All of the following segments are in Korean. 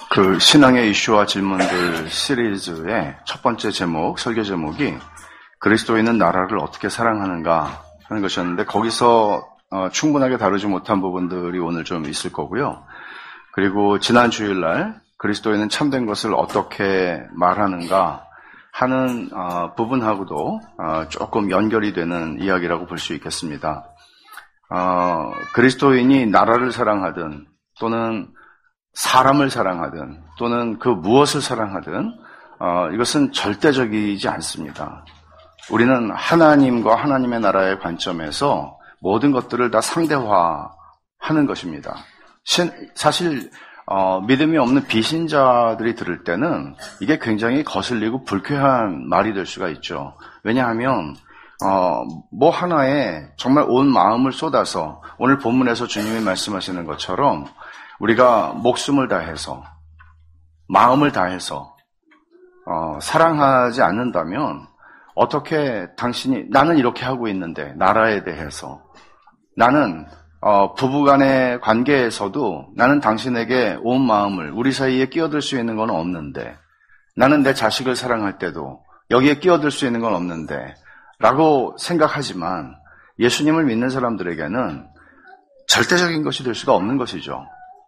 신앙의 이슈와 질문들 시리즈의 첫 번째 제목, 설교 제목이 그리스도인은 나라를 어떻게 사랑하는가 하는 것이었는데, 거기서 충분하게 다루지 못한 부분들이 오늘 좀 있을 거고요. 그리고 지난 주일날 그리스도인은 참된 것을 어떻게 말하는가 하는 부분하고도 조금 연결이 되는 이야기라고 볼 수 있겠습니다. 그리스도인이 나라를 사랑하든 또는 사람을 사랑하든 또는 그 무엇을 사랑하든 이것은 절대적이지 않습니다. 우리는 하나님과 하나님의 나라의 관점에서 모든 것들을 다 상대화하는 것입니다. 사실 믿음이 없는 비신자들이 들을 때는 이게 굉장히 거슬리고 불쾌한 말이 될 수가 있죠. 왜냐하면 뭐 하나에 정말 온 마음을 쏟아서 오늘 본문에서 주님이 말씀하시는 것처럼 우리가 목숨을 다해서 마음을 다해서 사랑하지 않는다면 어떻게 당신이 나는 이렇게 하고 있는데 나라에 대해서 나는 부부간의 관계에서도 나는 당신에게 온 마음을 우리 사이에 끼어들 수 있는 건 없는데 나는 내 자식을 사랑할 때도 여기에 끼어들 수 있는 건 없는데 라고 생각하지만 예수님을 믿는 사람들에게는 절대적인 것이 될 수가 없는 것이죠.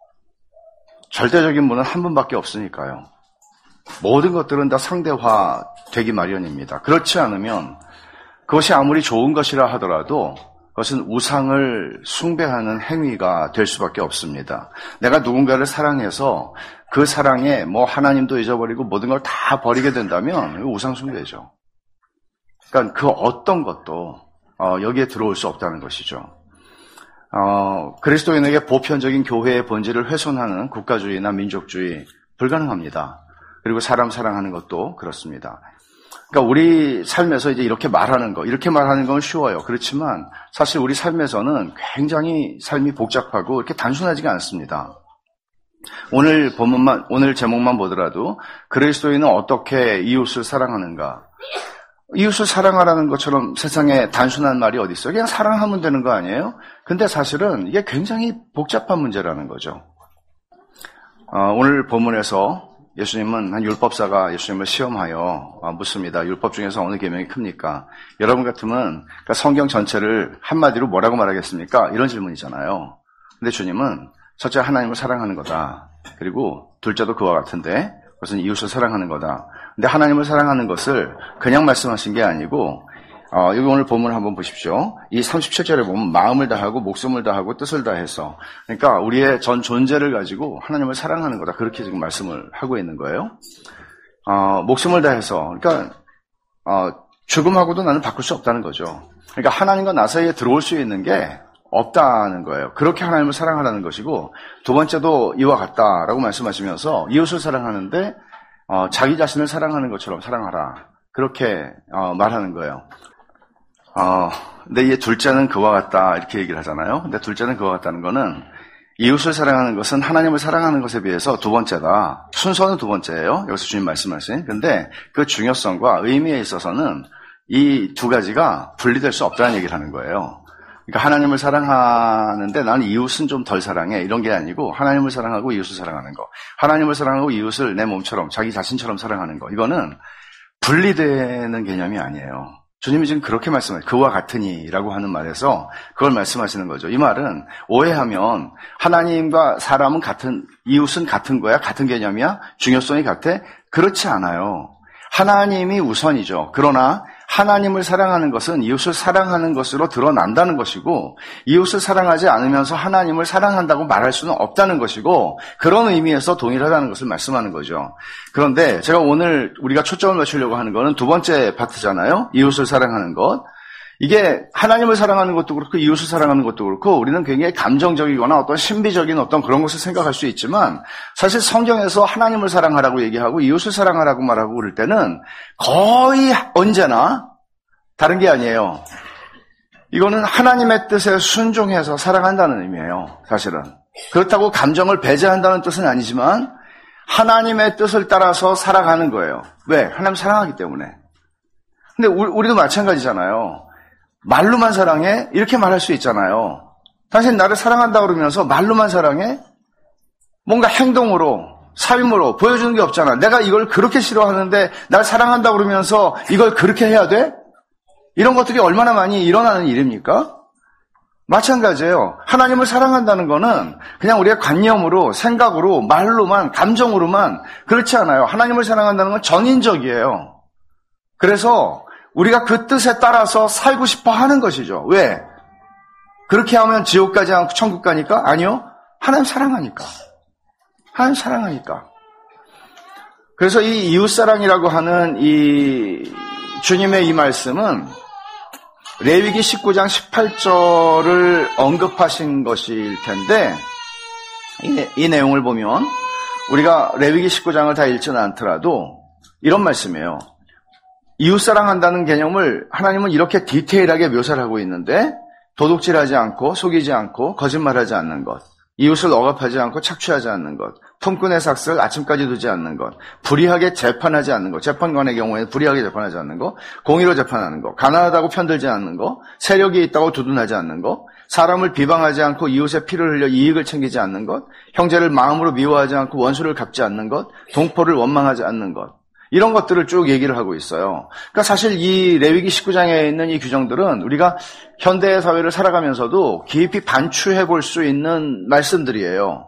절대적인 분은 한 분밖에 없으니까요. 모든 것들은 다 상대화되기 마련입니다. 그렇지 않으면 그것이 아무리 좋은 것이라 하더라도 그것은 우상을 숭배하는 행위가 될 수밖에 없습니다. 내가 누군가를 사랑해서 그 사랑에 뭐 하나님도 잊어버리고 모든 걸 다 버리게 된다면 우상 숭배죠. 그러니까 그 어떤 것도 여기에 들어올 수 없다는 것이죠. 그리스도인에게 보편적인 교회의 본질을 훼손하는 국가주의나 민족주의 불가능합니다. 그리고 사람 사랑하는 것도 그렇습니다. 그러니까 우리 삶에서 이제 이렇게 말하는 건 쉬워요. 그렇지만 사실 우리 삶에서는 굉장히 삶이 복잡하고 이렇게 단순하지가 않습니다. 오늘 제목만 보더라도 그리스도인은 어떻게 이웃을 사랑하는가? 이웃을 사랑하라는 것처럼 세상에 단순한 말이 어디 있어요? 그냥 사랑하면 되는 거 아니에요? 근데 사실은 이게 굉장히 복잡한 문제라는 거죠. 오늘 본문에서 예수님은 한 율법사가 예수님을 시험하여 묻습니다. 율법 중에서 어느 계명이 큽니까? 여러분 같으면 그러니까 성경 전체를 한마디로 뭐라고 말하겠습니까? 이런 질문이잖아요. 근데 주님은 첫째 하나님을 사랑하는 거다. 그리고 둘째도 그와 같은데 그것은 이웃을 사랑하는 거다. 근데 하나님을 사랑하는 것을 그냥 말씀하신 게 아니고 여기 오늘 본문을 한번 보십시오. 이 37절에 보면 마음을 다하고 목숨을 다하고 뜻을 다해서, 그러니까 우리의 전 존재를 가지고 하나님을 사랑하는 거다. 그렇게 지금 말씀을 하고 있는 거예요. 목숨을 다해서, 그러니까 죽음하고도 나는 바꿀 수 없다는 거죠. 그러니까 하나님과 나 사이에 들어올 수 있는 게 없다는 거예요. 그렇게 하나님을 사랑하라는 것이고, 두 번째도 이와 같다라고 말씀하시면서 이웃을 사랑하는데 자기 자신을 사랑하는 것처럼 사랑하라. 그렇게 말하는 거예요. 근데 이 둘째는 그와 같다 이렇게 얘기를 하잖아요. 근데 둘째는 그와 같다는 거는 이웃을 사랑하는 것은 하나님을 사랑하는 것에 비해서 두 번째다. 순서는 두 번째예요. 여기서 주님 말씀하신. 근데 그 중요성과 의미에 있어서는 이 두 가지가 분리될 수 없다는 얘기를 하는 거예요. 그러니까 하나님을 사랑하는데 나는 이웃은 좀 덜 사랑해. 이런 게 아니고 하나님을 사랑하고 이웃을 사랑하는 거. 하나님을 사랑하고 이웃을 내 몸처럼 자기 자신처럼 사랑하는 거. 이거는 분리되는 개념이 아니에요. 주님이 지금 그렇게 말씀해요. 그와 같으니라고 하는 말에서 그걸 말씀하시는 거죠. 이 말은 오해하면 하나님과 사람은 같은, 이웃은 같은 거야? 같은 개념이야? 중요성이 같아? 그렇지 않아요. 하나님이 우선이죠. 그러나 하나님을 사랑하는 것은 이웃을 사랑하는 것으로 드러난다는 것이고, 이웃을 사랑하지 않으면서 하나님을 사랑한다고 말할 수는 없다는 것이고, 그런 의미에서 동일하다는 것을 말씀하는 거죠. 그런데 제가 오늘 우리가 초점을 맞추려고 하는 거는 두 번째 파트잖아요. 이웃을 사랑하는 것. 이게 하나님을 사랑하는 것도 그렇고 이웃을 사랑하는 것도 그렇고 우리는 굉장히 감정적이거나 어떤 신비적인 어떤 그런 것을 생각할 수 있지만, 사실 성경에서 하나님을 사랑하라고 얘기하고 이웃을 사랑하라고 말하고 그럴 때는 거의 언제나 다른 게 아니에요. 이거는 하나님의 뜻에 순종해서 사랑한다는 의미예요. 사실은. 그렇다고 감정을 배제한다는 뜻은 아니지만 하나님의 뜻을 따라서 살아가는 거예요. 왜? 하나님 사랑하기 때문에. 근데 우리도 마찬가지잖아요. 말로만 사랑해? 이렇게 말할 수 있잖아요. 당신 나를 사랑한다 그러면서 말로만 사랑해? 뭔가 행동으로 삶으로 보여주는 게 없잖아. 내가 이걸 그렇게 싫어하는데 날 사랑한다고 그러면서 이걸 그렇게 해야 돼? 이런 것들이 얼마나 많이 일어나는 일입니까? 마찬가지예요. 하나님을 사랑한다는 거는 그냥 우리의 관념으로, 생각으로, 말로만, 감정으로만 그렇지 않아요. 하나님을 사랑한다는 건 전인적이에요. 그래서 우리가 그 뜻에 따라서 살고 싶어 하는 것이죠. 왜? 그렇게 하면 지옥 가지 않고 천국 가니까? 아니요. 하나님 사랑하니까. 하나님 사랑하니까. 그래서 이 이웃사랑이라고 하는 이 주님의 이 말씀은 레위기 19장 18절을 언급하신 것일 텐데 이 내용을 보면 우리가 레위기 19장을 다 읽지는 않더라도 이런 말씀이에요. 이웃사랑한다는 개념을 하나님은 이렇게 디테일하게 묘사를 하고 있는데 도둑질하지 않고 속이지 않고 거짓말하지 않는 것, 이웃을 억압하지 않고 착취하지 않는 것, 품꾼의 삭슬 아침까지 두지 않는 것, 불의하게 재판하지 않는 것, 재판관의 경우에는 불의하게 재판하지 않는 것, 공의로 재판하는 것, 가난하다고 편들지 않는 것, 세력이 있다고 두둔하지 않는 것, 사람을 비방하지 않고 이웃의 피를 흘려 이익을 챙기지 않는 것, 형제를 마음으로 미워하지 않고 원수를 갚지 않는 것, 동포를 원망하지 않는 것, 이런 것들을 쭉 얘기를 하고 있어요. 그러니까 사실 이 레위기 19장에 있는 이 규정들은 우리가 현대 사회를 살아가면서도 깊이 반추해 볼 수 있는 말씀들이에요.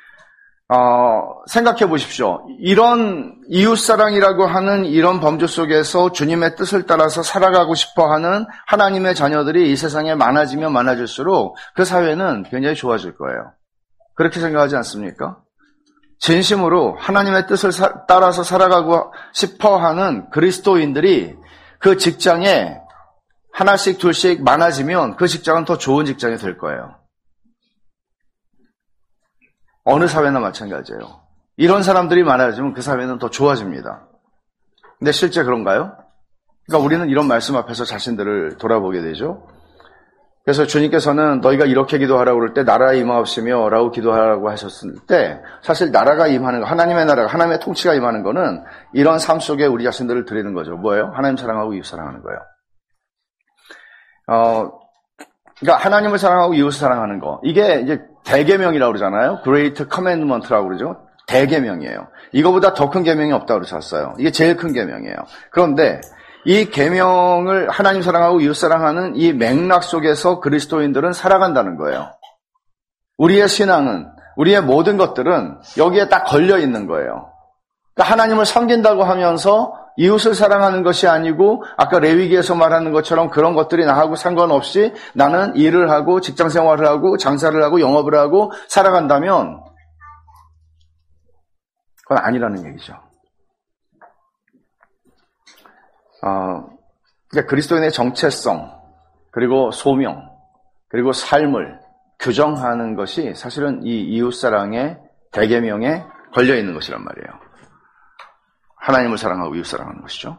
생각해 보십시오. 이런 이웃사랑이라고 하는 이런 범주 속에서 주님의 뜻을 따라서 살아가고 싶어 하는 하나님의 자녀들이 이 세상에 많아지면 많아질수록 그 사회는 굉장히 좋아질 거예요. 그렇게 생각하지 않습니까? 진심으로 하나님의 뜻을 따라서 살아가고 싶어 하는 그리스도인들이 그 직장에 하나씩 둘씩 많아지면 그 직장은 더 좋은 직장이 될 거예요. 어느 사회나 마찬가지예요. 이런 사람들이 많아지면 그 사회는 더 좋아집니다. 근데 실제 그런가요? 그러니까 우리는 이런 말씀 앞에서 자신들을 돌아보게 되죠. 그래서 주님께서는 너희가 이렇게 기도하라고 그럴 때 나라에 임하옵시며 라고 기도하라고 하셨을 때 사실 나라가 임하는 거, 하나님의 나라가, 하나님의 통치가 임하는 거는 이런 삶 속에 우리 자신들을 드리는 거죠. 뭐예요? 하나님 사랑하고 이웃 사랑하는 거예요. 그러니까 하나님을 사랑하고 이웃을 사랑하는 거. 이게 이제 대계명이라고 그러잖아요. Great Commandment라고 그러죠. 대계명이에요. 이거보다 더 큰 계명이 없다고 그러셨어요. 이게 제일 큰 계명이에요. 그런데 이 계명을 하나님 사랑하고 이웃 사랑하는 이 맥락 속에서 그리스도인들은 살아간다는 거예요. 우리의 신앙은, 우리의 모든 것들은 여기에 딱 걸려 있는 거예요. 그러니까 하나님을 섬긴다고 하면서 이웃을 사랑하는 것이 아니고 아까 레위기에서 말하는 것처럼 그런 것들이 나하고 상관없이 나는 일을 하고 직장 생활을 하고 장사를 하고 영업을 하고 살아간다면 그건 아니라는 얘기죠. 그러니까 그리스도인의 정체성 그리고 소명 그리고 삶을 규정하는 것이 사실은 이 이웃사랑의 대계명에 걸려있는 것이란 말이에요. 하나님을 사랑하고 이웃 사랑하는 것이죠.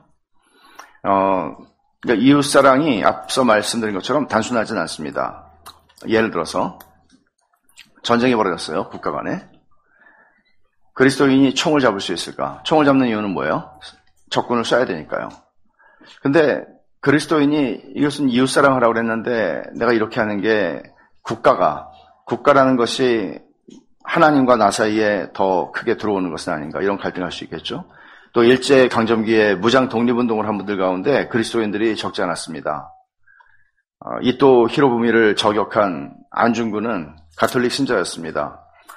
그러니까 이웃 사랑이 앞서 말씀드린 것처럼 단순하지는 않습니다. 예를 들어서 전쟁이 벌어졌어요. 국가 간에. 그리스도인이 총을 잡을 수 있을까? 총을 잡는 이유는 뭐예요? 적군을 쏴야 되니까요. 근데 그리스도인이 이것은 이웃 사랑하라고 그랬는데 내가 이렇게 하는 게 국가라는 것이 하나님과 나 사이에 더 크게 들어오는 것은 아닌가 이런 갈등할 수 있겠죠. 또 일제강점기에 무장 독립운동을 한 분들 가운데 그리스도인들이 적지 않았습니다. 이또 히로부미를 저격한 안중근은 가톨릭 신자였습니다.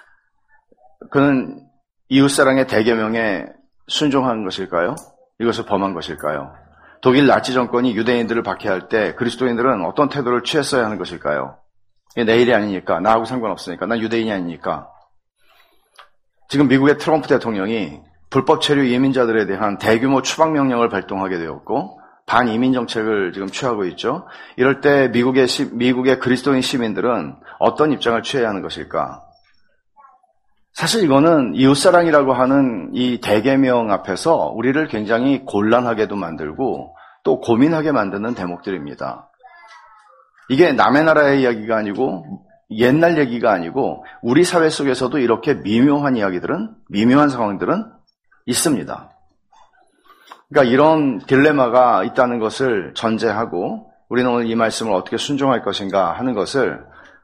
그는 이웃사랑의 대계명에 순종한 것일까요? 이것을 범한 것일까요? 독일 나치 정권이 유대인들을 박해할 때 그리스도인들은 어떤 태도를 취했어야 하는 것일까요? 내 일이 아니니까, 나하고 상관없으니까, 난 유대인이 아니니까. 지금 미국의 트럼프 대통령이 불법 체류 이민자들에 대한 대규모 추방 명령을 발동하게 되었고 반이민 정책을 지금 취하고 있죠. 이럴 때 미국의 그리스도인 시민들은 어떤 입장을 취해야 하는 것일까? 사실 이거는 이웃사랑이라고 하는 이 대계명 앞에서 우리를 굉장히 곤란하게도 만들고 또 고민하게 만드는 대목들입니다. 이게 남의 나라의 이야기가 아니고 옛날 얘기가 아니고 우리 사회 속에서도 이렇게 미묘한 이야기들은, 미묘한 상황들은 있습니다. 그러니까 이런 딜레마가 있다는 것을 전제하고 우리는 오늘 이 말씀을 어떻게 순종할 것인가 하는 것을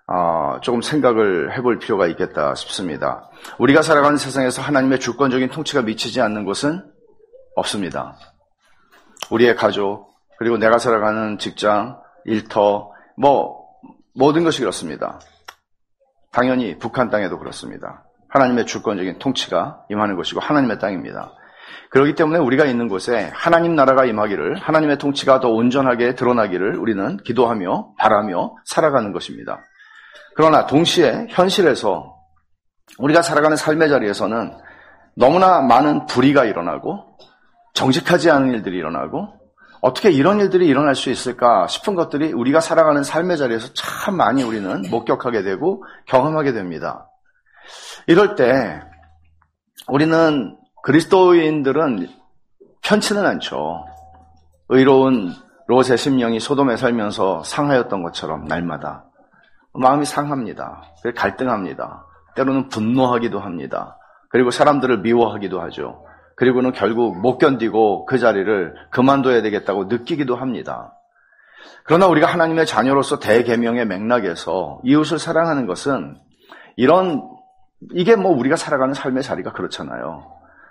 조금 생각을 해볼 필요가 있겠다 싶습니다. 우리가 살아가는 세상에서 하나님의 주권적인 통치가 미치지 않는 곳은 없습니다. 우리의 가족, 그리고 내가 살아가는 직장, 일터, 모든 것이 그렇습니다. 당연히 북한 땅에도 그렇습니다. 하나님의 주권적인 통치가 임하는 것이고 하나님의 땅입니다. 그렇기 때문에 우리가 있는 곳에 하나님 나라가 임하기를, 하나님의 통치가 더 온전하게 드러나기를 우리는 기도하며 바라며 살아가는 것입니다. 그러나 동시에 현실에서 우리가 살아가는 삶의 자리에서는 너무나 많은 불의가 일어나고 정직하지 않은 일들이 일어나고 어떻게 이런 일들이 일어날 수 있을까 싶은 것들이 우리가 살아가는 삶의 자리에서 참 많이 우리는 목격하게 되고 경험하게 됩니다. 이럴 때 우리는 그리스도인들은 편치는 않죠. 의로운 롯의 심령이 소돔에 살면서 상하였던 것처럼 날마다 마음이 상합니다. 갈등합니다. 때로는 분노하기도 합니다. 그리고 사람들을 미워하기도 하죠. 그리고는 결국 못 견디고 그 자리를 그만둬야 되겠다고 느끼기도 합니다. 그러나 우리가 하나님의 자녀로서 대계명의 맥락에서 이웃을 사랑하는 것은 이게 우리가 살아가는 삶의 자리가 그렇잖아요.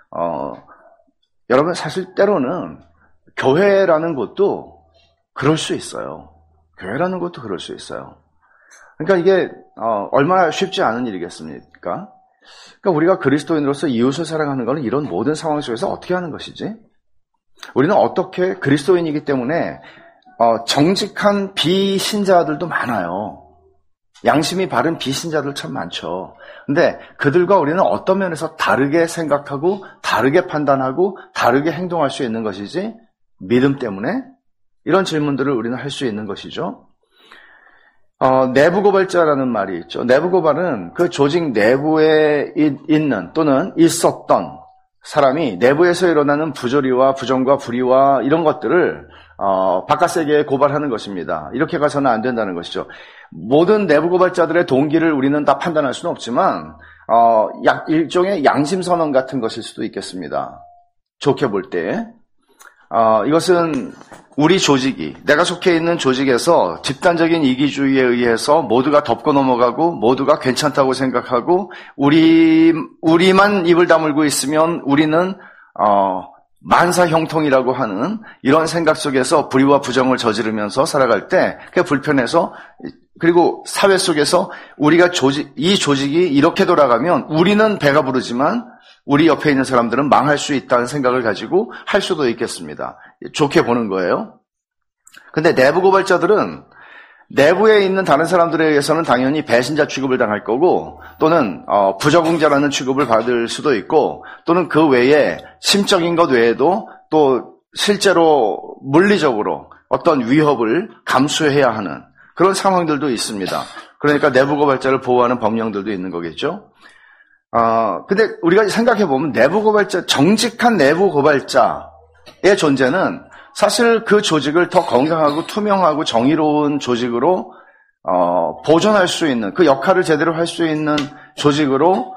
여러분 사실 때로는 교회라는 것도 그럴 수 있어요. 교회라는 것도 그럴 수 있어요. 그러니까 이게 얼마나 쉽지 않은 일이겠습니까? 그러니까 우리가 그리스도인으로서 이웃을 사랑하는 것은 이런 모든 상황 속에서 어떻게 하는 것이지? 우리는 어떻게 그리스도인이기 때문에 정직한 비신자들도 많아요. 양심이 바른 비신자들 참 많죠. 근데 그들과 우리는 어떤 면에서 다르게 생각하고 다르게 판단하고 다르게 행동할 수 있는 것이지? 믿음 때문에? 이런 질문들을 우리는 할 수 있는 것이죠. 내부 고발자라는 말이 있죠. 내부 고발은 그 조직 내부에 있는 또는 있었던 사람이 내부에서 일어나는 부조리와 부정과 불의와 이런 것들을 바깥 세계에 고발하는 것입니다. 이렇게 가서는 안 된다는 것이죠. 모든 내부 고발자들의 동기를 우리는 다 판단할 수는 없지만 일종의 양심선언 같은 것일 수도 있겠습니다. 좋게 볼 때. 이것은 우리 조직이, 내가 속해 있는 조직에서 집단적인 이기주의에 의해서 모두가 덮고 넘어가고 모두가 괜찮다고 생각하고 우리만 입을 다물고 있으면 우리는 만사형통이라고 하는 이런 생각 속에서 불의와 부정을 저지르면서 살아갈 때 그게 불편해서, 그리고 사회 속에서 우리가 이 조직이 이렇게 돌아가면 우리는 배가 부르지만 우리 옆에 있는 사람들은 망할 수 있다는 생각을 가지고 할 수도 있겠습니다. 좋게 보는 거예요. 근데 내부 고발자들은 내부에 있는 다른 사람들에 의해서는 당연히 배신자 취급을 당할 거고, 또는 부적응자라는 취급을 받을 수도 있고, 또는 그 외에 심적인 것 외에도 또 실제로 물리적으로 어떤 위협을 감수해야 하는 그런 상황들도 있습니다. 그러니까 내부 고발자를 보호하는 법령들도 있는 거겠죠. 근데 우리가 생각해 보면 내부 고발자, 정직한 내부 고발자의 존재는 사실 그 조직을 더 건강하고 투명하고 정의로운 조직으로 보존할 수 있는, 그 역할을 제대로 할 수 있는 조직으로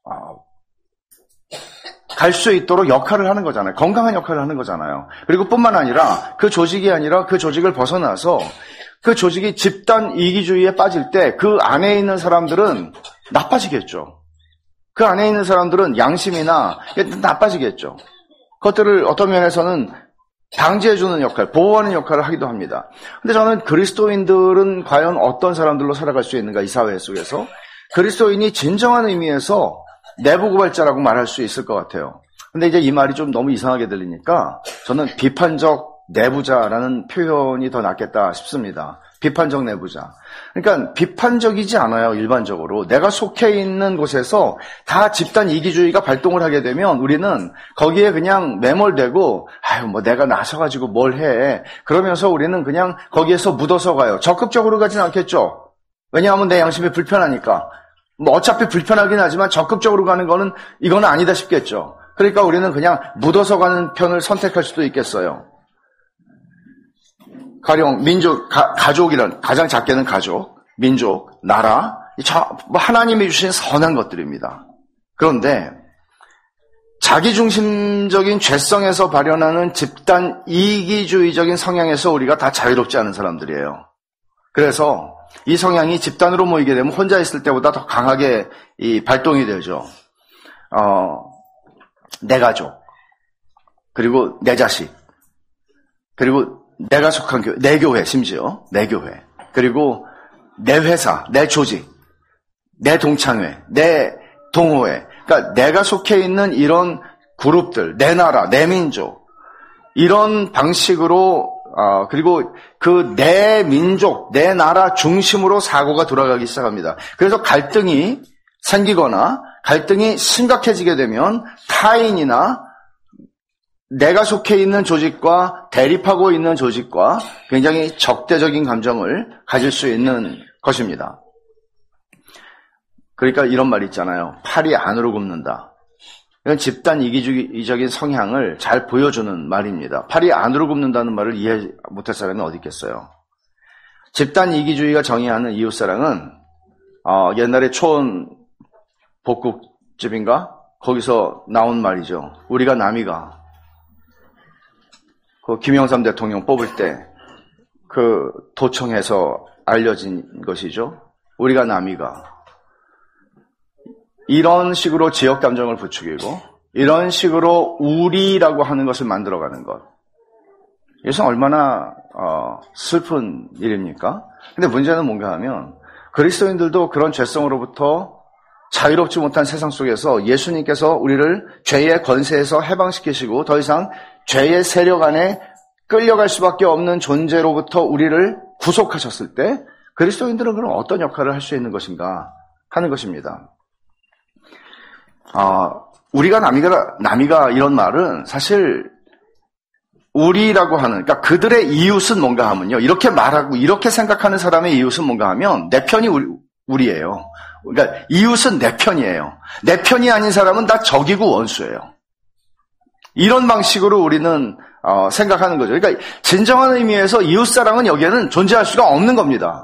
갈 수 있도록 역할을 하는 거잖아요. 건강한 역할을 하는 거잖아요. 그리고 뿐만 아니라 그 조직이 아니라 그 조직을 벗어나서 그 조직이 집단 이기주의에 빠질 때 그 안에 있는 사람들은 나빠지겠죠. 그 안에 있는 사람들은 양심이나 나빠지겠죠. 그것들을 어떤 면에서는 방지해주는 역할, 보호하는 역할을 하기도 합니다. 근데 저는 그리스도인들은 과연 어떤 사람들로 살아갈 수 있는가, 이 사회 속에서. 그리스도인이 진정한 의미에서 내부 고발자라고 말할 수 있을 것 같아요. 근데 이제 이 말이 좀 너무 이상하게 들리니까 저는 비판적 내부자라는 표현이 더 낫겠다 싶습니다. 비판적 내부자. 그러니까 비판적이지 않아요, 일반적으로. 내가 속해 있는 곳에서 다 집단 이기주의가 발동을 하게 되면 우리는 거기에 그냥 매몰되고, 내가 나서가지고 뭘 해. 그러면서 우리는 그냥 거기에서 묻어서 가요. 적극적으로 가진 않겠죠. 왜냐하면 내 양심이 불편하니까. 어차피 불편하긴 하지만 적극적으로 가는 거는 이거는 아니다 싶겠죠. 그러니까 우리는 그냥 묻어서 가는 편을 선택할 수도 있겠어요. 가령 가족이란, 가장 작게는 가족, 민족, 나라, 하나님이 주신 선한 것들입니다. 그런데 자기중심적인 죄성에서 발현하는 집단 이기주의적인 성향에서 우리가 다 자유롭지 않은 사람들이에요. 그래서 이 성향이 집단으로 모이게 되면 혼자 있을 때보다 더 강하게 이 발동이 되죠. 내 가족, 그리고 내 자식, 그리고 내가 속한 교회, 내 교회, 심지어 내 교회, 그리고 내 회사, 내 조직, 내 동창회, 내 동호회. 그러니까 내가 속해 있는 이런 그룹들, 내 나라, 내 민족, 이런 방식으로 그리고 그 내 민족, 내 나라 중심으로 사고가 돌아가기 시작합니다. 그래서 갈등이 생기거나 갈등이 심각해지게 되면 타인이나 내가 속해 있는 조직과 대립하고 있는 조직과 굉장히 적대적인 감정을 가질 수 있는 것입니다. 그러니까 이런 말이 있잖아요. 팔이 안으로 굽는다. 이건 집단 이기주의적인 성향을 잘 보여주는 말입니다. 팔이 안으로 굽는다는 말을 이해 못할 사람이 어디 있겠어요. 집단 이기주의가 정의하는 이웃사랑은 옛날에 초원 복국집인가? 거기서 나온 말이죠. 우리가 남이가 그 김영삼 대통령 뽑을 때 그 도청에서 알려진 것이죠. 우리가 남이가 이런 식으로 지역 감정을 부추기고 이런 식으로 우리라고 하는 것을 만들어가는 것. 이것은 얼마나 슬픈 일입니까? 근데 문제는 뭔가 하면 그리스도인들도 그런 죄성으로부터 자유롭지 못한 세상 속에서 예수님께서 우리를 죄의 권세에서 해방시키시고 더 이상 죄의 세력 안에 끌려갈 수밖에 없는 존재로부터 우리를 구속하셨을 때 그리스도인들은 그럼 어떤 역할을 할 수 있는 것인가 하는 것입니다. 우리가 남이가 이런 말은 사실 우리라고 하는, 그러니까 그들의 이웃은 뭔가 하면요. 이렇게 말하고 이렇게 생각하는 사람의 이웃은 뭔가 하면 내 편이 우리예요. 그러니까 이웃은 내 편이에요. 내 편이 아닌 사람은 다 적이고 원수예요. 이런 방식으로 우리는 생각하는 거죠. 그러니까 진정한 의미에서 이웃사랑은 여기에는 존재할 수가 없는 겁니다.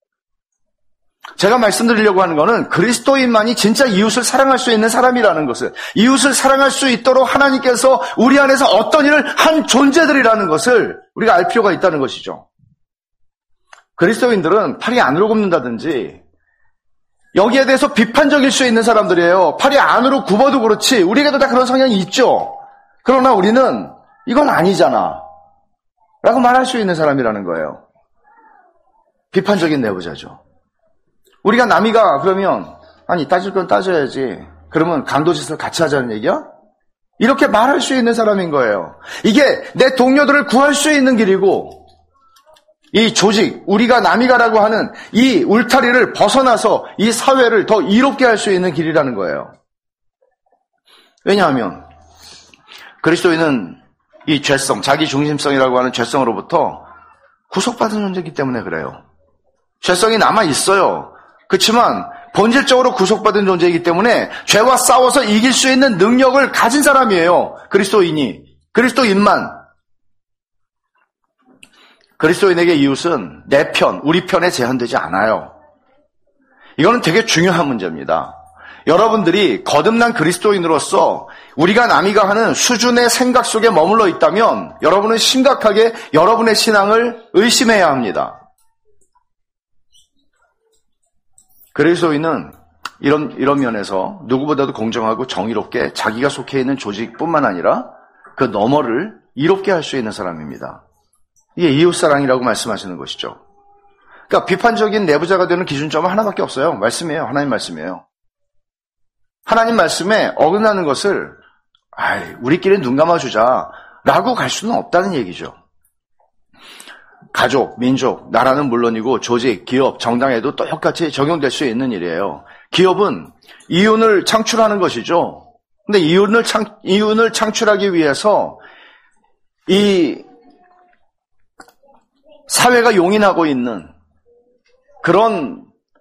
제가 말씀드리려고 하는 것은 그리스도인만이 진짜 이웃을 사랑할 수 있는 사람이라는 것을, 이웃을 사랑할 수 있도록 하나님께서 우리 안에서 어떤 일을 한 존재들이라는 것을 우리가 알 필요가 있다는 것이죠. 그리스도인들은 팔이 안으로 굽는다든지 여기에 대해서 비판적일 수 있는 사람들이에요. 팔이 안으로 굽어도 그렇지 우리에게도 다 그런 성향이 있죠. 그러나 우리는 이건 아니잖아 라고 말할 수 있는 사람이라는 거예요. 비판적인 내부자죠. 우리가 남이가 그러면 아니 따질 건 따져야지. 그러면 강도짓을 같이 하자는 얘기야? 이렇게 말할 수 있는 사람인 거예요. 이게 내 동료들을 구할 수 있는 길이고 이 조직, 우리가 남이가라고 하는 이 울타리를 벗어나서 이 사회를 더 이롭게 할 수 있는 길이라는 거예요. 왜냐하면 그리스도인은 이 죄성, 자기 중심성이라고 하는 죄성으로부터 구속받은 존재이기 때문에 그래요. 죄성이 남아 있어요. 그렇지만 본질적으로 구속받은 존재이기 때문에 죄와 싸워서 이길 수 있는 능력을 가진 사람이에요. 그리스도인만. 그리스도인에게 이웃은 내 편, 우리 편에 제한되지 않아요. 이거는 되게 중요한 문제입니다. 여러분들이 거듭난 그리스도인으로서 우리가 남이가 하는 수준의 생각 속에 머물러 있다면 여러분은 심각하게 여러분의 신앙을 의심해야 합니다. 그리스도인은 이런 면에서 누구보다도 공정하고 정의롭게 자기가 속해 있는 조직뿐만 아니라 그 너머를 이롭게 할 수 있는 사람입니다. 이게 이웃사랑이라고 말씀하시는 것이죠. 그러니까 비판적인 내부자가 되는 기준점은 하나밖에 없어요. 말씀이에요. 하나님 말씀이에요. 하나님 말씀에 어긋나는 것을 우리끼리 눈 감아주자라고 갈 수는 없다는 얘기죠. 가족, 민족, 나라는 물론이고 조직, 기업, 정당에도 똑같이 적용될 수 있는 일이에요. 기업은 이윤을 창출하는 것이죠. 근데 이윤을 창출하기 위해서 이 사회가 용인하고 있는 그런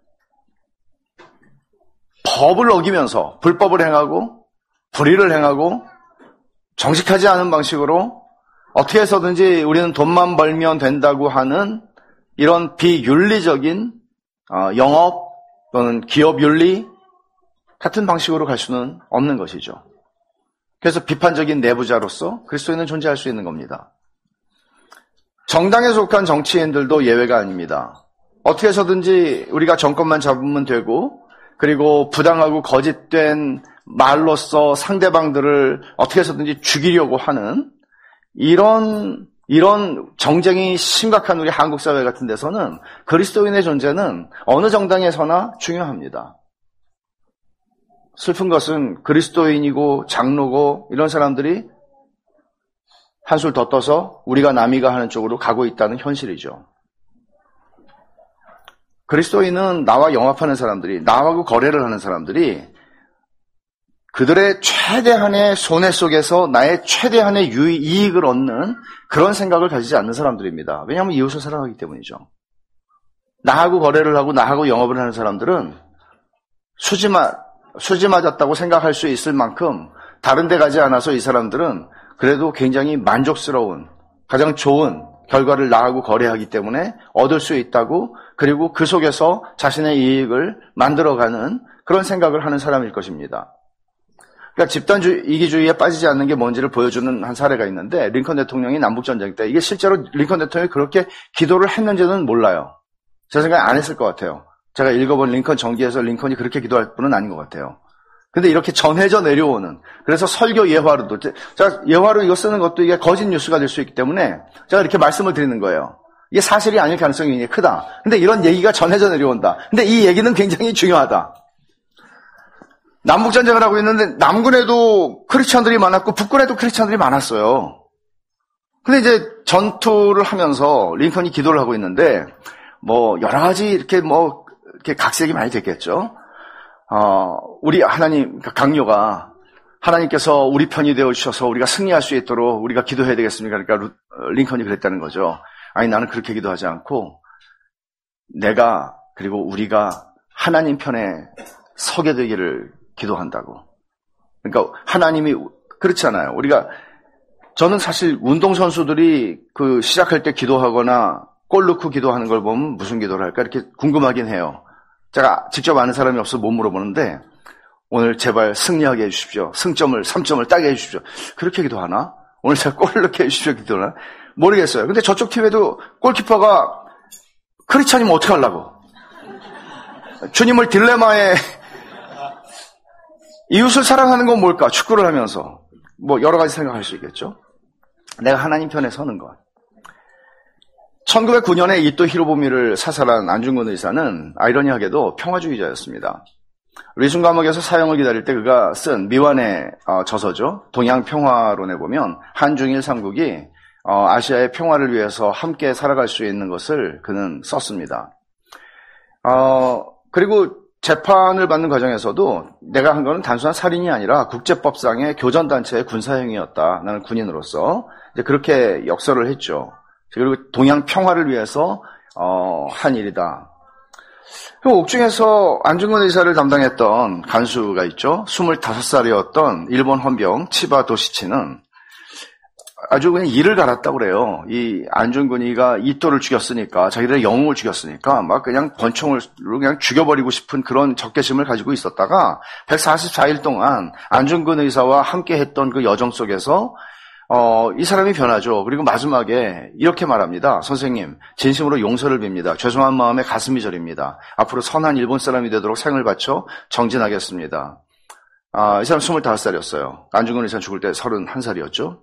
법을 어기면서 불법을 행하고 불의를 행하고 정직하지 않은 방식으로 어떻게 해서든지 우리는 돈만 벌면 된다고 하는 이런 비윤리적인 영업 또는 기업 윤리 같은 방식으로 갈 수는 없는 것이죠. 그래서 비판적인 내부자로서 그리스도인은 존재할 수 있는 겁니다. 정당에 속한 정치인들도 예외가 아닙니다. 어떻게 해서든지 우리가 정권만 잡으면 되고, 그리고 부당하고 거짓된 말로써 상대방들을 어떻게 해서든지 죽이려고 하는 이런 정쟁이 심각한 우리 한국 사회 같은 데서는 그리스도인의 존재는 어느 정당에서나 중요합니다. 슬픈 것은 그리스도인이고 장로고 이런 사람들이 한술 더 떠서 우리가 남이가 하는 쪽으로 가고 있다는 현실이죠. 그리스도인은 나와 영합하는 사람들이, 나하고 거래를 하는 사람들이 그들의 최대한의 손해 속에서 나의 최대한의 이익을 얻는 그런 생각을 가지지 않는 사람들입니다. 왜냐하면 이웃을 사랑하기 때문이죠. 나하고 거래를 하고 나하고 영업을 하는 사람들은 수지 맞았다고 생각할 수 있을 만큼 다른 데 가지 않아서 이 사람들은 그래도 굉장히 만족스러운, 가장 좋은 결과를 나하고 거래하기 때문에 얻을 수 있다고, 그리고 그 속에서 자신의 이익을 만들어가는 그런 생각을 하는 사람일 것입니다. 그러니까 집단 이기주의에 빠지지 않는 게 뭔지를 보여주는 한 사례가 있는데, 링컨 대통령이 남북전쟁 때, 이게 실제로 링컨 대통령이 그렇게 기도를 했는지는 몰라요. 제 생각에 안 했을 것 같아요. 제가 읽어본 링컨 전기에서 링컨이 그렇게 기도할 분은 아닌 것 같아요. 근데 이렇게 전해져 내려오는, 그래서 설교 예화로도, 제가 예화로 이거 쓰는 것도 이게 거짓 뉴스가 될 수 있기 때문에 제가 이렇게 말씀을 드리는 거예요. 이게 사실이 아닐 가능성이 굉장히 크다. 근데 이런 얘기가 전해져 내려온다. 근데 이 얘기는 굉장히 중요하다. 남북전쟁을 하고 있는데 남군에도 크리스천들이 많았고 북군에도 크리스천들이 많았어요. 근데 이제 전투를 하면서 링컨이 기도를 하고 있는데 뭐 여러 가지 이렇게 각색이 많이 됐겠죠. 우리 하나님, 강요가 하나님께서 우리 편이 되어 주셔서 우리가 승리할 수 있도록 우리가 기도해야 되겠습니까? 그러니까 링컨이 그랬다는 거죠. 아니, 나는 그렇게 기도하지 않고 내가, 그리고 우리가 하나님 편에 서게 되기를 기도한다고. 그러니까 하나님이, 그렇잖아요. 저는 사실 운동선수들이 시작할 때 기도하거나 골 넣고 기도하는 걸 보면 무슨 기도를 할까 이렇게 궁금하긴 해요. 제가 직접 아는 사람이 없어서 못 물어보는데, 오늘 제발 승리하게 해주십시오. 승점을 3점을 따게 해주십시오. 그렇게 기도하나? 오늘 제가 골 넣게 해주십시오. 기도하나? 모르겠어요. 근데 저쪽 팀에도 골키퍼가 크리스찬이면 어떻게 하려고? 주님을 딜레마에 이웃을 사랑하는 건 뭘까? 축구를 하면서 뭐 여러 가지 생각할 수 있겠죠. 내가 하나님 편에 서는 것. 1909년에 이토 히로부미를 사살한 안중근 의사는 아이러니하게도 평화주의자였습니다. 리순 감옥에서 사형을 기다릴 때 그가 쓴 미완의 저서죠. 동양평화론에 보면 한중일 삼국이 아시아의 평화를 위해서 함께 살아갈 수 있는 것을 그는 썼습니다. 그리고 재판을 받는 과정에서도 내가 한 거는 단순한 살인이 아니라 국제법상의 교전단체의 군사행위였다. 나는 군인으로서 이제 그렇게 역설을 했죠. 그리고 동양 평화를 위해서 한 일이다. 그 옥중에서 안중근 의사를 담당했던 간수가 있죠. 25살이었던 일본 헌병 치바 도시치는 아주 그냥 이를 갈았다고 그래요. 이 안중근이가 이토를 죽였으니까, 자기들의 영웅을 죽였으니까 막 그냥 권총으로 그냥 죽여버리고 싶은 그런 적개심을 가지고 있었다가 144일 동안 안중근 의사와 함께 했던 그 여정 속에서 이 사람이 변하죠. 그리고 마지막에 이렇게 말합니다. 선생님, 진심으로 용서를 빕니다. 죄송한 마음에 가슴이 저립니다. 앞으로 선한 일본 사람이 되도록 생을 바쳐 정진하겠습니다. 이 사람 25살이었어요. 안중근 의사 죽을 때 31살이었죠.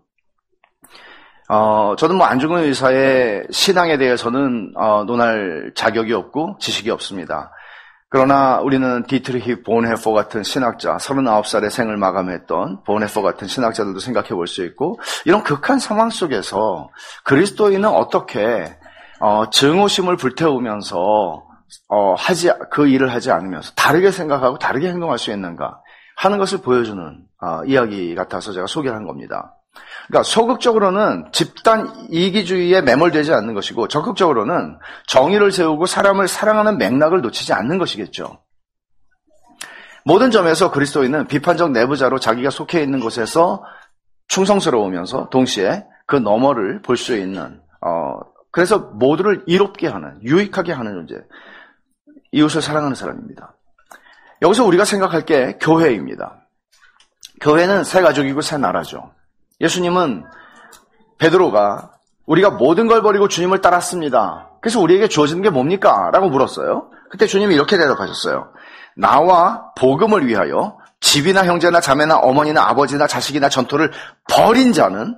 저는 안중근 의사의 신앙에 대해서는 논할 자격이 없고 지식이 없습니다. 그러나 우리는 디트리히 본헤퍼 같은 신학자, 39살의 생을 마감했던 본헤퍼 같은 신학자들도 생각해 볼 수 있고, 이런 극한 상황 속에서 그리스도인은 어떻게 증오심을 불태우면서 그 일을 하지 않으면서 다르게 생각하고 다르게 행동할 수 있는가 하는 것을 보여주는 이야기 같아서 제가 소개를 한 겁니다. 그러니까 소극적으로는 집단 이기주의에 매몰되지 않는 것이고, 적극적으로는 정의를 세우고 사람을 사랑하는 맥락을 놓치지 않는 것이겠죠. 모든 점에서 그리스도인은 비판적 내부자로 자기가 속해 있는 곳에서 충성스러우면서 동시에 그 너머를 볼 수 있는, 그래서 모두를 이롭게 하는, 유익하게 하는 존재, 이웃을 사랑하는 사람입니다. 여기서 우리가 생각할 게 교회입니다. 교회는 새 가족이고 새 나라죠. 예수님은 베드로가 우리가 모든 걸 버리고 주님을 따랐습니다. 그래서 우리에게 주어지는 게 뭡니까? 라고 물었어요. 그때 주님이 이렇게 대답하셨어요. 나와 복음을 위하여 집이나 형제나 자매나 어머니나 아버지나 자식이나 전토를 벌인 자는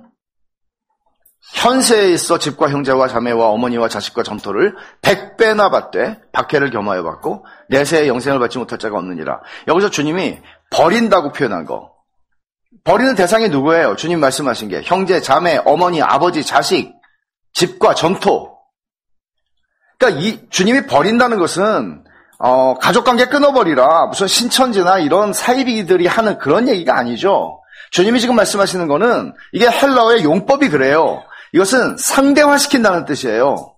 현세에 있어 집과 형제와 자매와 어머니와 자식과 전토를 100배나 받되 박해를 겸하여 받고 내세의 영생을 받지 못할 자가 없느니라. 여기서 주님이 버린다고 표현한 거. 버리는 대상이 누구예요? 주님 말씀하신 게 형제, 자매, 어머니, 아버지, 자식, 집과 전토. 그러니까 이 주님이 버린다는 것은 가족관계 끊어버리라 무슨 신천지나 이런 사이비들이 하는 그런 얘기가 아니죠. 주님이 지금 말씀하시는 거는 이게 헬라어의 용법이 그래요. 이것은 상대화시킨다는 뜻이에요.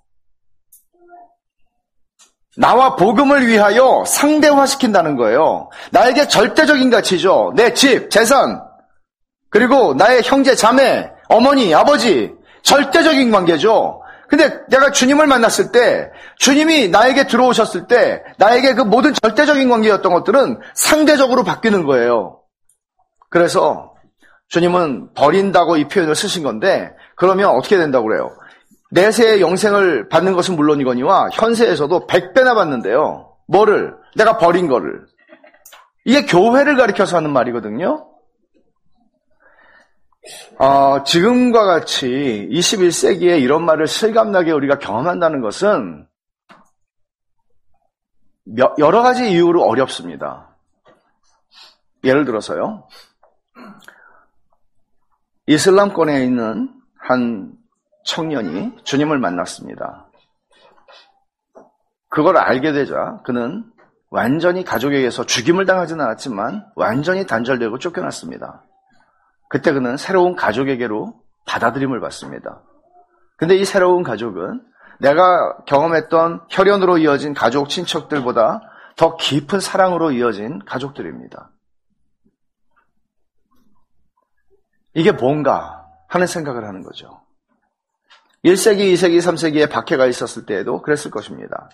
나와 복음을 위하여 상대화시킨다는 거예요. 나에게 절대적인 가치죠. 내 집, 재산, 그리고 나의 형제, 자매, 어머니, 아버지, 절대적인 관계죠. 근데 내가 주님을 만났을 때, 주님이 나에게 들어오셨을 때, 나에게 그 모든 절대적인 관계였던 것들은 상대적으로 바뀌는 거예요. 그래서 주님은 버린다고 이 표현을 쓰신 건데, 그러면 어떻게 된다고 그래요? 내세의 영생을 받는 것은 물론이거니와 현세에서도 100배나 받는데요. 뭐를? 내가 버린 거를. 이게 교회를 가리켜서 하는 말이거든요. 지금과 같이 21세기에 이런 말을 실감나게 우리가 경험한다는 것은 여러 가지 이유로 어렵습니다. 예를 들어서요. 이슬람권에 있는 한 청년이 주님을 만났습니다. 그걸 알게 되자 그는 완전히 가족에게서 죽임을 당하지는 않았지만 완전히 단절되고 쫓겨났습니다. 그때 그는 새로운 가족에게로 받아들임을 받습니다. 근데 이 새로운 가족은 내가 경험했던 혈연으로 이어진 가족 친척들보다 더 깊은 사랑으로 이어진 가족들입니다. 이게 뭔가 하는 생각을 하는 거죠. 1세기, 2세기, 3세기에 박해가 있었을 때에도 그랬을 것입니다.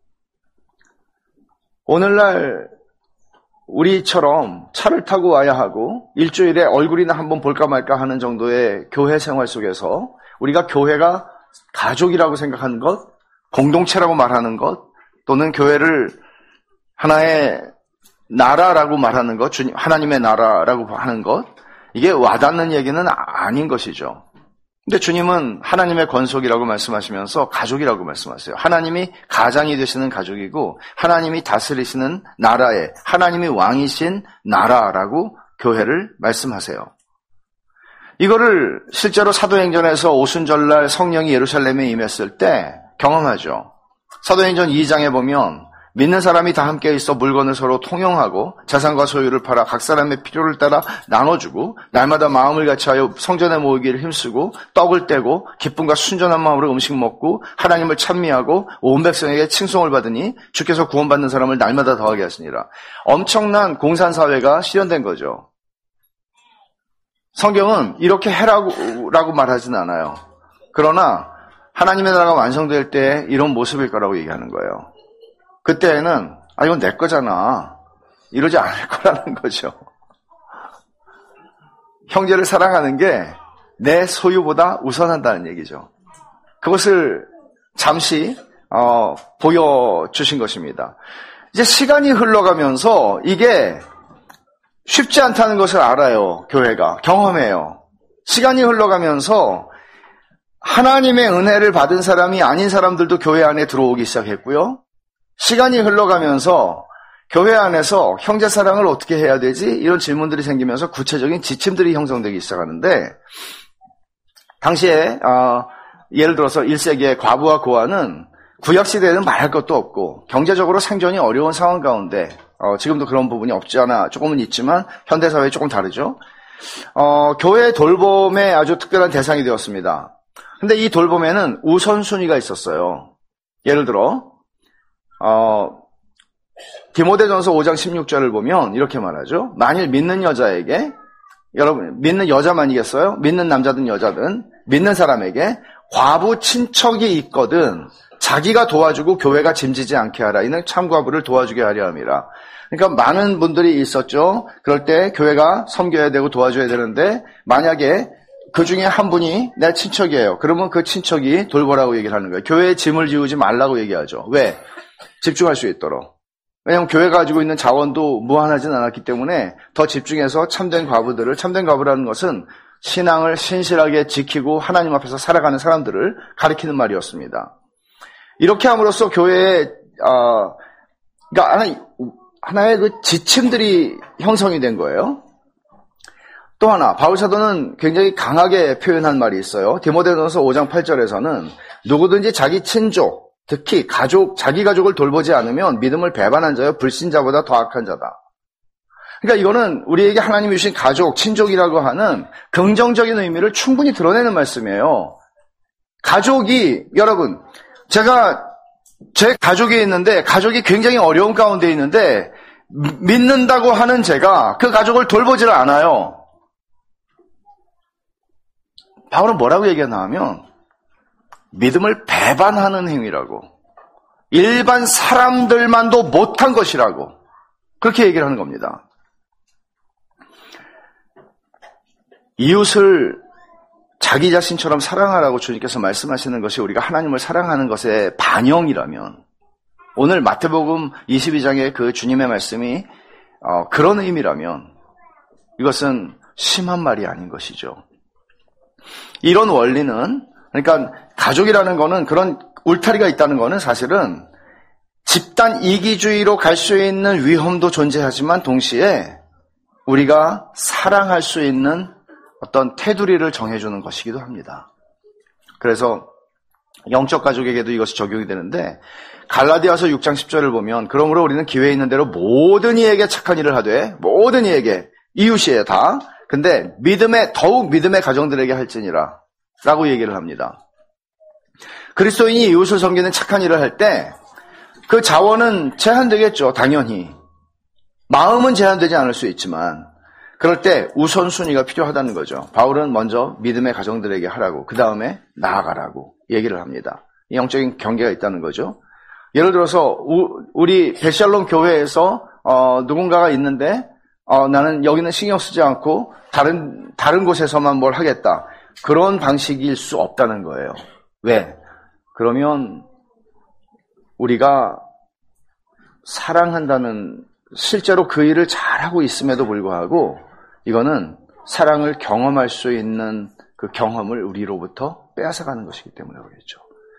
오늘날 우리처럼 차를 타고 와야 하고 일주일에 얼굴이나 한번 볼까 말까 하는 정도의 교회 생활 속에서 우리가 교회가 가족이라고 생각하는 것, 공동체라고 말하는 것, 또는 교회를 하나의 나라라고 말하는 것, 하나님의 나라라고 하는 것, 이게 와닿는 얘기는 아닌 것이죠. 근데 주님은 하나님의 권속이라고 말씀하시면서 가족이라고 말씀하세요. 하나님이 가장이 되시는 가족이고 하나님이 다스리시는 나라에 하나님이 왕이신 나라라고 교회를 말씀하세요. 이거를 실제로 사도행전에서 오순절날 성령이 예루살렘에 임했을 때 경험하죠. 사도행전 2장에 보면 믿는 사람이 다 함께 있어 물건을 서로 통용하고 자산과 소유를 팔아 각 사람의 필요를 따라 나눠주고 날마다 마음을 같이하여 성전에 모이기를 힘쓰고 떡을 떼고 기쁨과 순전한 마음으로 음식 먹고 하나님을 찬미하고 온 백성에게 칭송을 받으니 주께서 구원받는 사람을 날마다 더하게 하시니라. 엄청난 공산사회가 실현된 거죠. 성경은 이렇게 해라고 말하진 않아요. 그러나 하나님의 나라가 완성될 때 이런 모습일 거라고 얘기하는 거예요. 그때는 이건 내 거잖아 이러지 않을 거라는 거죠. 형제를 사랑하는 게 내 소유보다 우선한다는 얘기죠. 그것을 잠시 보여주신 것입니다. 이제 시간이 흘러가면서 이게 쉽지 않다는 것을 알아요. 교회가 경험해요. 시간이 흘러가면서 하나님의 은혜를 받은 사람이 아닌 사람들도 교회 안에 들어오기 시작했고요. 시간이 흘러가면서 교회 안에서 형제 사랑을 어떻게 해야 되지? 이런 질문들이 생기면서 구체적인 지침들이 형성되기 시작하는데 당시에 예를 들어서 1세기의 과부와 고아는 구약시대에는 말할 것도 없고 경제적으로 생존이 어려운 상황 가운데 지금도 그런 부분이 없지 않아 조금은 있지만 현대사회에 조금 다르죠. 교회 돌봄의 아주 특별한 대상이 되었습니다. 근데 이 돌봄에는 우선순위가 있었어요. 예를 들어 디모데전서 5장 16절을 보면 이렇게 말하죠. 만일 믿는 여자에게, 여러분 믿는 여자만이겠어요? 믿는 남자든 여자든 믿는 사람에게 과부 친척이 있거든 자기가 도와주고 교회가 짐지지 않게 하라. 이는 참과부를 도와주게 하려 함이라. 그러니까 많은 분들이 있었죠. 그럴 때 교회가 섬겨야 되고 도와줘야 되는데 만약에 그 중에 한 분이 내 친척이에요. 그러면 그 친척이 돌보라고 얘기를 하는 거예요. 교회에 짐을 지우지 말라고 얘기하죠. 왜? 집중할 수 있도록. 왜냐하면 교회가 가지고 있는 자원도 무한하진 않았기 때문에 더 집중해서 참된 과부라는 것은 신앙을 신실하게 지키고 하나님 앞에서 살아가는 사람들을 가리키는 말이었습니다. 이렇게 함으로써 교회에, 그러니까 하나의 그 지침들이 형성이 된 거예요. 또 하나, 바울사도는 굉장히 강하게 표현한 말이 있어요. 디모데전서 5장 8절에서는 누구든지 자기 친족, 특히 자기 가족을 돌보지 않으면 믿음을 배반한 자여 불신자보다 더 악한 자다. 그러니까 이거는 우리에게 하나님이 주신 가족, 친족이라고 하는 긍정적인 의미를 충분히 드러내는 말씀이에요. 가족이, 여러분, 제가 제 가족이 있는데, 가족이 굉장히 어려운 가운데 있는데, 믿는다고 하는 제가 그 가족을 돌보지를 않아요. 바울은 뭐라고 얘기하나 하면 믿음을 배반하는 행위라고, 일반 사람들만도 못한 것이라고 그렇게 얘기를 하는 겁니다. 이웃을 자기 자신처럼 사랑하라고 주님께서 말씀하시는 것이 우리가 하나님을 사랑하는 것의 반영이라면, 오늘 마태복음 22장의 그 주님의 말씀이 그런 의미라면 이것은 심한 말이 아닌 것이죠. 이런 원리는, 그러니까 가족이라는 거는, 그런 울타리가 있다는 거는 사실은 집단 이기주의로 갈 수 있는 위험도 존재하지만 동시에 우리가 사랑할 수 있는 어떤 테두리를 정해주는 것이기도 합니다. 그래서 영적 가족에게도 이것이 적용이 되는데, 갈라디아서 6장 10절을 보면 그러므로 우리는 기회 있는 대로 모든 이에게 착한 일을 하되, 모든 이에게, 이웃이에요 다. 근데 더욱 믿음의 가정들에게 할지니라 라고 얘기를 합니다. 그리스도인이 이웃을 섬기는 착한 일을 할 때 그 자원은 제한되겠죠. 당연히. 마음은 제한되지 않을 수 있지만 그럴 때 우선순위가 필요하다는 거죠. 바울은 먼저 믿음의 가정들에게 하라고, 그 다음에 나아가라고 얘기를 합니다. 영적인 경계가 있다는 거죠. 예를 들어서 우리 베샬롬 교회에서 누군가가 있는데 나는 여기는 신경 쓰지 않고 다른 곳에서만 뭘 하겠다. 그런 방식일 수 없다는 거예요. 왜? 그러면 우리가 사랑한다는, 실제로 그 일을 잘하고 있음에도 불구하고 이거는 사랑을 경험할 수 있는 그 경험을 우리로부터 빼앗아가는 것이기 때문에 그렇겠죠.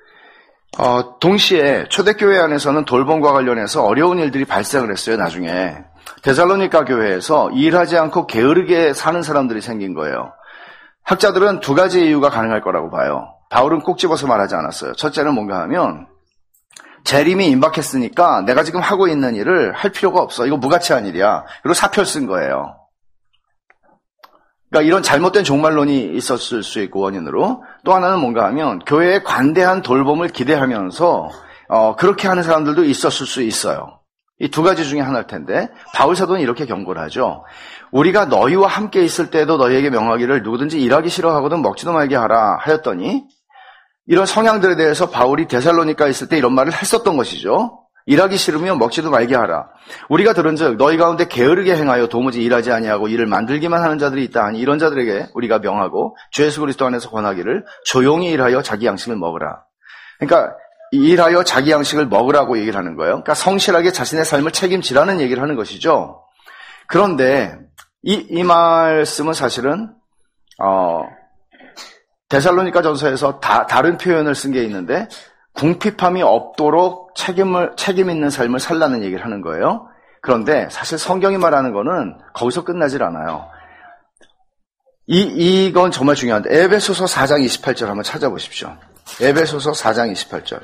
동시에 초대교회 안에서는 돌봄과 관련해서 어려운 일들이 발생을 했어요. 나중에 데살로니가 교회에서 일하지 않고 게으르게 사는 사람들이 생긴 거예요. 학자들은 두 가지 이유가 가능할 거라고 봐요. 바울은 꼭 집어서 말하지 않았어요. 첫째는 뭔가 하면 재림이 임박했으니까 내가 지금 하고 있는 일을 할 필요가 없어. 이거 무가치한 일이야. 그리고 사표를 쓴 거예요. 그러니까 이런 잘못된 종말론이 있었을 수 있고, 원인으로. 또 하나는 뭔가 하면 교회에 관대한 돌봄을 기대하면서 그렇게 하는 사람들도 있었을 수 있어요. 이 두 가지 중에 하나일 텐데, 바울 사도는 이렇게 경고를 하죠. 우리가 너희와 함께 있을 때도 너희에게 명하기를 누구든지 일하기 싫어하거든 먹지도 말게 하라 하였더니, 이런 성향들에 대해서 바울이 데살로니가에 있을 때 이런 말을 했었던 것이죠. 일하기 싫으면 먹지도 말게 하라. 우리가 들은즉 너희 가운데 게으르게 행하여 도무지 일하지 아니하고 일을 만들기만 하는 자들이 있다 하니, 이런 자들에게 우리가 명하고 주 예수 그리스도 안에서 권하기를 조용히 일하여 자기 양식을 먹으라. 그러니까 일하여 자기 양식을 먹으라고 얘기를 하는 거예요. 그러니까 성실하게 자신의 삶을 책임지라는 얘기를 하는 것이죠. 그런데 이 말씀은 사실은 데살로니가 전서에서 다른 표현을 쓴 게 있는데, 궁핍함이 없도록 책임 있는 삶을 살라는 얘기를 하는 거예요. 그런데 사실 성경이 말하는 거는 거기서 끝나질 않아요. 이건 정말 중요한데, 에베소서 4장 28절 한번 찾아보십시오. 에베소서 4장 28절.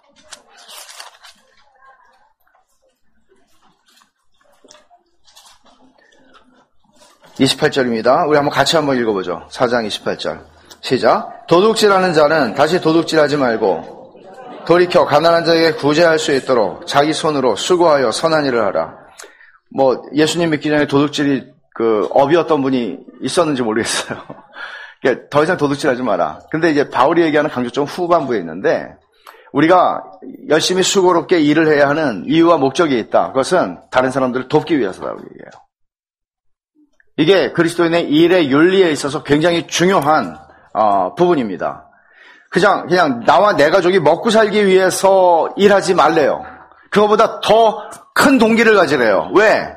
28절입니다. 우리 같이 한번 읽어보죠. 4장 28절. 시작. 도둑질하는 자는 다시 도둑질하지 말고 돌이켜 가난한 자에게 구제할 수 있도록 자기 손으로 수고하여 선한 일을 하라. 예수님 믿기 전에 도둑질이 업이었던 분이 있었는지 모르겠어요. 그러니까 더 이상 도둑질하지 마라. 근데 이제 바울이 얘기하는 강조점 후반부에 있는데, 우리가 열심히 수고롭게 일을 해야 하는 이유와 목적이 있다. 그것은 다른 사람들을 돕기 위해서라고 얘기해요. 이게 그리스도인의 일의 윤리에 있어서 굉장히 중요한 부분입니다. 그냥 나와 내 가족이 먹고 살기 위해서 일하지 말래요. 그거보다 더 큰 동기를 가지래요. 왜?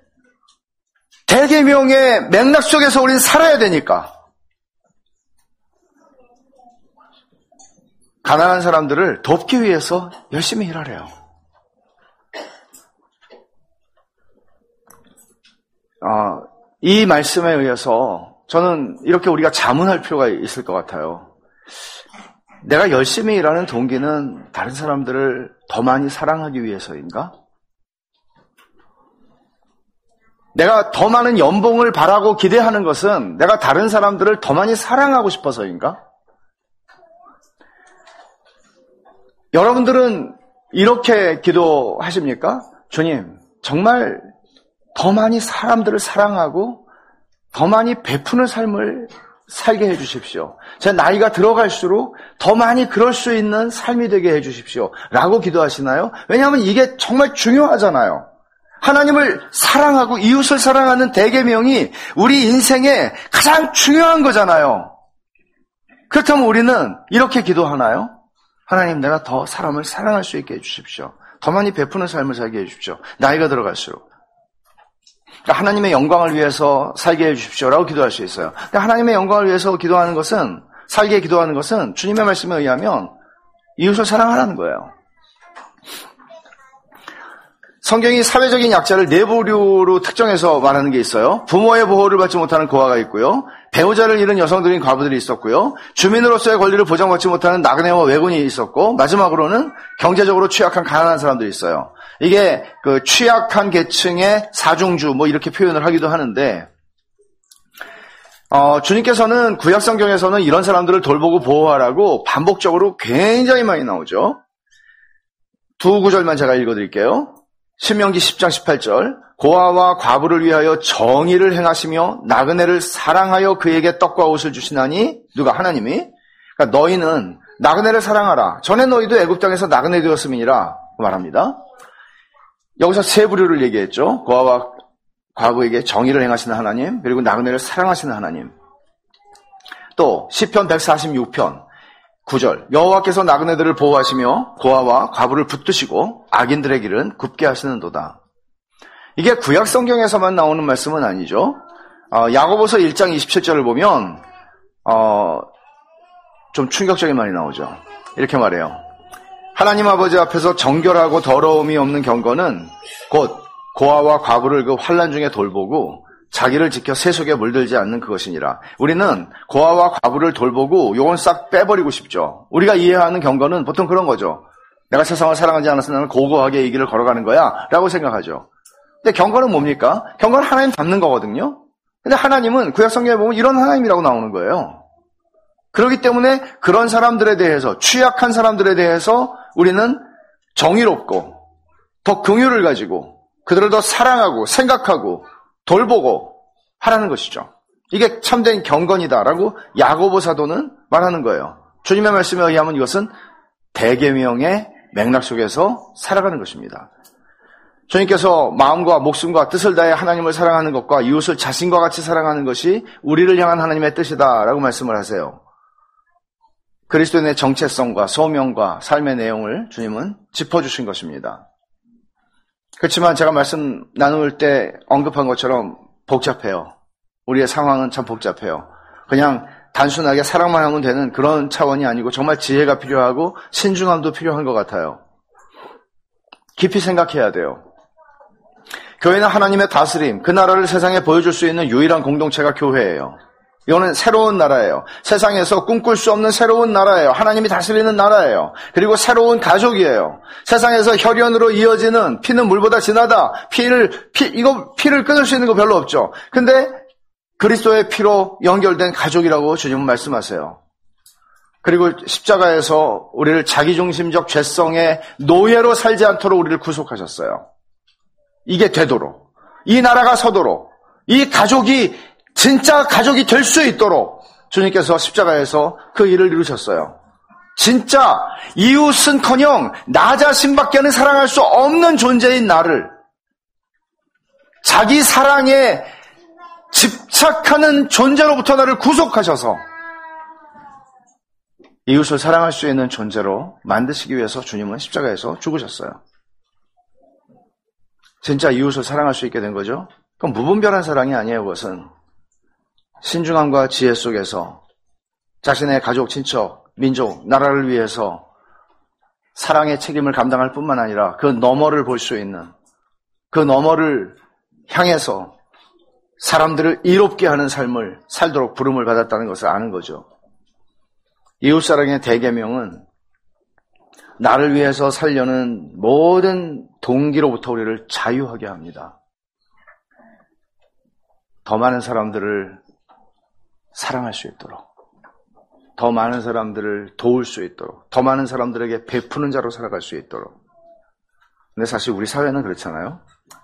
대계명의 맥락 속에서 우리는 살아야 되니까. 가난한 사람들을 돕기 위해서 열심히 일하래요. 이 말씀에 의해서 저는 이렇게 우리가 자문할 필요가 있을 것 같아요. 내가 열심히 일하는 동기는 다른 사람들을 더 많이 사랑하기 위해서인가? 내가 더 많은 연봉을 바라고 기대하는 것은 내가 다른 사람들을 더 많이 사랑하고 싶어서인가? 여러분들은 이렇게 기도하십니까? 주님, 정말 더 많이 사람들을 사랑하고 더 많이 베푸는 삶을 살게 해주십시오. 제 나이가 들어갈수록 더 많이 그럴 수 있는 삶이 되게 해주십시오. 라고 기도하시나요? 왜냐하면 이게 정말 중요하잖아요. 하나님을 사랑하고 이웃을 사랑하는 대계명이 우리 인생에 가장 중요한 거잖아요. 그렇다면 우리는 이렇게 기도하나요? 하나님, 내가 더 사람을 사랑할 수 있게 해주십시오. 더 많이 베푸는 삶을 살게 해주십시오. 나이가 들어갈수록. 그러니까 하나님의 영광을 위해서 살게 해주십시오라고 기도할 수 있어요. 근데 하나님의 영광을 위해서 기도하는 것은, 살게 기도하는 것은 주님의 말씀에 의하면 이웃을 사랑하라는 거예요. 성경이 사회적인 약자를 네 부류로 특정해서 말하는 게 있어요. 부모의 보호를 받지 못하는 고아가 있고요. 배우자를 잃은 여성들인 과부들이 있었고요. 주민으로서의 권리를 보장받지 못하는 나그네와 외군이 있었고, 마지막으로는 경제적으로 취약한 가난한 사람들이 있어요. 이게 그 취약한 계층의 사중주 이렇게 표현을 하기도 하는데, 주님께서는 구약 성경에서는 이런 사람들을 돌보고 보호하라고 반복적으로 굉장히 많이 나오죠. 두 구절만 제가 읽어드릴게요. 신명기 10장 18절, 고아와 과부를 위하여 정의를 행하시며 나그네를 사랑하여 그에게 떡과 옷을 주시나니, 누가? 하나님이. 그러니까 너희는 나그네를 사랑하라. 전에 너희도 애굽 땅에서 나그네 되었음이니라 말합니다. 여기서 세 부류를 얘기했죠. 고아와 과부에게 정의를 행하시는 하나님, 그리고 나그네를 사랑하시는 하나님. 또 시편 146편 9절, 여호와께서 나그네들을 보호하시며 고아와 과부를 붙드시고 악인들의 길은 굽게 하시는도다. 이게 구약 성경에서만 나오는 말씀은 아니죠. 야고보서 1장 27절을 보면 좀 충격적인 말이 나오죠. 이렇게 말해요. 하나님 아버지 앞에서 정결하고 더러움이 없는 경건은 곧 고아와 과부를 그 환난 중에 돌보고 자기를 지켜 세속에 물들지 않는 그것이니라. 우리는 고아와 과부를 돌보고 요건 싹 빼버리고 싶죠. 우리가 이해하는 경건은 보통 그런 거죠. 내가 세상을 사랑하지 않아서 나는 고고하게 이 길을 걸어가는 거야 라고 생각하죠. 근데 경건은 뭡니까? 경건은 하나님 닮는 거거든요. 근데 하나님은 구약 성경에 보면 이런 하나님이라고 나오는 거예요. 그렇기 때문에 그런 사람들에 대해서, 취약한 사람들에 대해서 우리는 정의롭고 더 긍휼을 가지고 그들을 더 사랑하고 생각하고 돌보고 하라는 것이죠. 이게 참된 경건이다라고 야고보 사도는 말하는 거예요. 주님의 말씀에 의하면 이것은 대계명의 맥락 속에서 살아가는 것입니다. 주님께서 마음과 목숨과 뜻을 다해 하나님을 사랑하는 것과 이웃을 자신과 같이 사랑하는 것이 우리를 향한 하나님의 뜻이다라고 말씀을 하세요. 그리스도인의 정체성과 소명과 삶의 내용을 주님은 짚어주신 것입니다. 그렇지만 제가 말씀 나눌 때 언급한 것처럼 복잡해요. 우리의 상황은 참 복잡해요. 그냥 단순하게 사랑만 하면 되는 그런 차원이 아니고 정말 지혜가 필요하고 신중함도 필요한 것 같아요. 깊이 생각해야 돼요. 교회는 하나님의 다스림, 그 나라를 세상에 보여줄 수 있는 유일한 공동체가 교회예요. 이거는 새로운 나라예요. 세상에서 꿈꿀 수 없는 새로운 나라예요. 하나님이 다스리는 나라예요. 그리고 새로운 가족이에요. 세상에서 혈연으로 이어지는 피는 물보다 진하다. 피를 끊을 수 있는 거 별로 없죠. 근데 그리스도의 피로 연결된 가족이라고 주님은 말씀하세요. 그리고 십자가에서 우리를 자기중심적 죄성의 노예로 살지 않도록 우리를 구속하셨어요. 이게 되도록, 이 나라가 서도록, 이 가족이 진짜 가족이 될 수 있도록 주님께서 십자가에서 그 일을 이루셨어요. 진짜 이웃은커녕 나 자신밖에는 사랑할 수 없는 존재인 나를 자기 사랑에 집착하는 존재로부터 나를 구속하셔서 이웃을 사랑할 수 있는 존재로 만드시기 위해서 주님은 십자가에서 죽으셨어요. 진짜 이웃을 사랑할 수 있게 된 거죠. 그럼 무분별한 사랑이 아니에요. 그것은 신중함과 지혜 속에서 자신의 가족, 친척, 민족, 나라를 위해서 사랑의 책임을 감당할 뿐만 아니라 그 너머를 볼 수 있는, 그 너머를 향해서 사람들을 이롭게 하는 삶을 살도록 부름을 받았다는 것을 아는 거죠. 이웃사랑의 대계명은 나를 위해서 살려는 모든 동기로부터 우리를 자유하게 합니다. 더 많은 사람들을 사랑할 수 있도록, 더 많은 사람들을 도울 수 있도록, 더 많은 사람들에게 베푸는 자로 살아갈 수 있도록. 근데 사실 우리 사회는 그렇잖아요.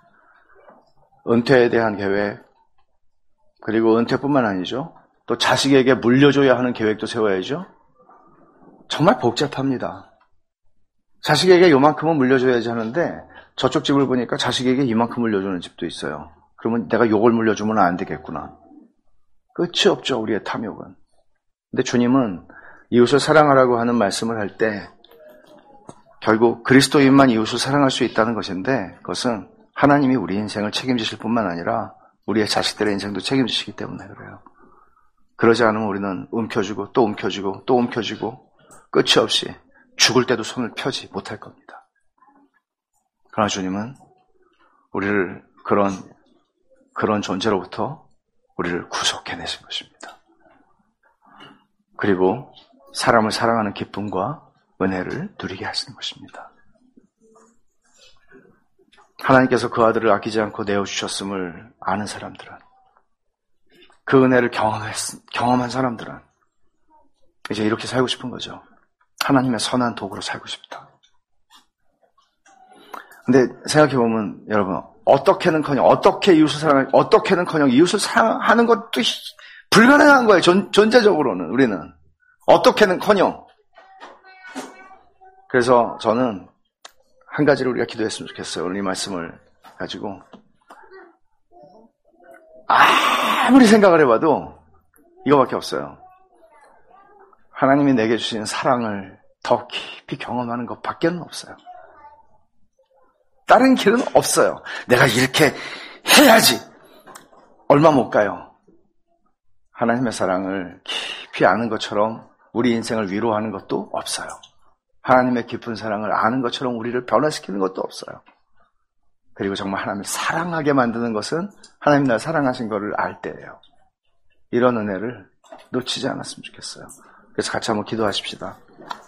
은퇴에 대한 계획, 그리고 은퇴뿐만 아니죠. 또 자식에게 물려줘야 하는 계획도 세워야죠. 정말 복잡합니다. 자식에게 요만큼은 물려줘야지 하는데 저쪽 집을 보니까 자식에게 이만큼 물려주는 집도 있어요. 그러면 내가 요걸 물려주면 안 되겠구나. 끝이 없죠, 우리의 탐욕은. 근데 주님은 이웃을 사랑하라고 하는 말씀을 할 때 결국 그리스도인만 이웃을 사랑할 수 있다는 것인데, 그것은 하나님이 우리 인생을 책임지실 뿐만 아니라 우리의 자식들의 인생도 책임지시기 때문에 그래요. 그러지 않으면 우리는 움켜쥐고 또 움켜쥐고 또 움켜쥐고 끝이 없이 죽을 때도 손을 펴지 못할 겁니다. 그러나 주님은 우리를 그런 존재로부터 우리를 구속해내신 것입니다. 그리고 사람을 사랑하는 기쁨과 은혜를 누리게 하시는 것입니다. 하나님께서 그 아들을 아끼지 않고 내어주셨음을 아는 사람들은, 그 은혜를 경험한 사람들은 이제 이렇게 살고 싶은 거죠. 하나님의 선한 도구로 살고 싶다. 근데 생각해보면 여러분, 어떻게 이웃을 사랑하는, 어떻게는커녕 이웃을 사랑하는 것도 불가능한 거예요. 존재적으로는 우리는. 어떻게는커녕. 그래서 저는 한 가지를 우리가 기도했으면 좋겠어요. 오늘 이 말씀을 가지고. 아무리 생각을 해봐도 이거밖에 없어요. 하나님이 내게 주신 사랑을 더 깊이 경험하는 것밖에는 없어요. 다른 길은 없어요. 내가 이렇게 해야지. 얼마 못 가요. 하나님의 사랑을 깊이 아는 것처럼 우리 인생을 위로하는 것도 없어요. 하나님의 깊은 사랑을 아는 것처럼 우리를 변화시키는 것도 없어요. 그리고 정말 하나님을 사랑하게 만드는 것은 하나님 나를 사랑하신 것을 알 때예요. 이런 은혜를 놓치지 않았으면 좋겠어요. 그래서 같이 한번 기도하십시다.